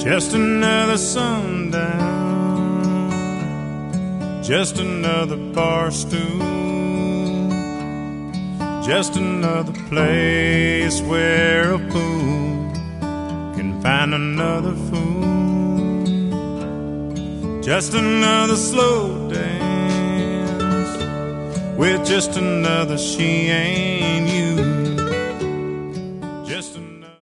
Just another sundown, just another bar stool, just another place where a fool can find another fool. Just another slow dance with just another she ain't you.